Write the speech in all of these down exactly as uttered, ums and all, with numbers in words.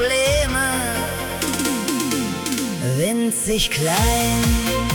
Probleme. Winzig klein.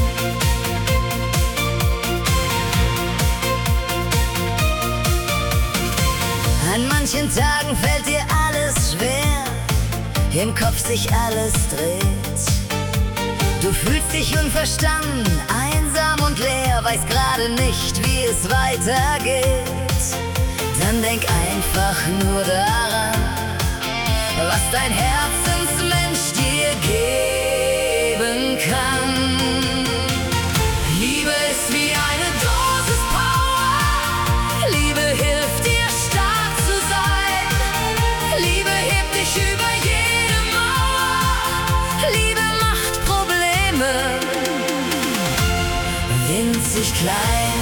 An manchen Tagen fällt dir alles schwer, im Kopf sich alles dreht. Du fühlst dich unverstanden, einsam und leer, weißt gerade nicht, wie es weitergeht. Dann denk einfach nur daran, was dein Herzensmensch dir geben kann. Liebe ist wie eine Dosis Power. Liebe hilft dir stark zu sein. Liebe hebt dich über jede Mauer. Liebe macht Probleme winzig klein.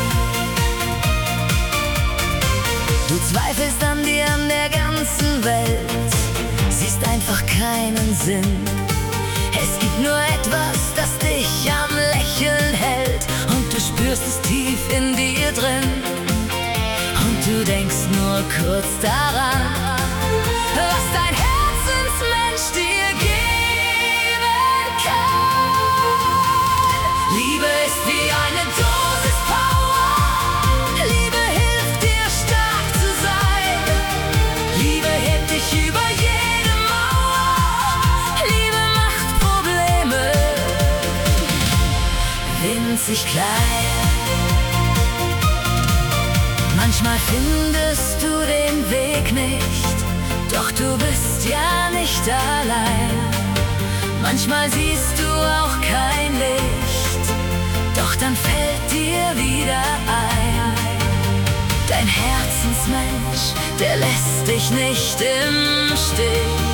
Du zweifelst an dir, an der ganzen Welt, siehst einfach keinen Sinn. Es gibt nur etwas, das dich am Lächeln hält, und du spürst es tief in dir drin. Und du denkst nur kurz daran, was dein Herzensmensch dir geben kann. Liebe ist wie eine Dosis Power. Liebe hilft dir stark zu sein. Liebe hebt dich über jede Mauer. Liebe macht Probleme winzig klein. Manchmal findest du den Weg nicht, doch du bist ja nicht allein. Manchmal siehst du auch kein Licht, doch dann fällt dir wieder ein: dein Herzensmensch, der lässt dich nicht im Stich.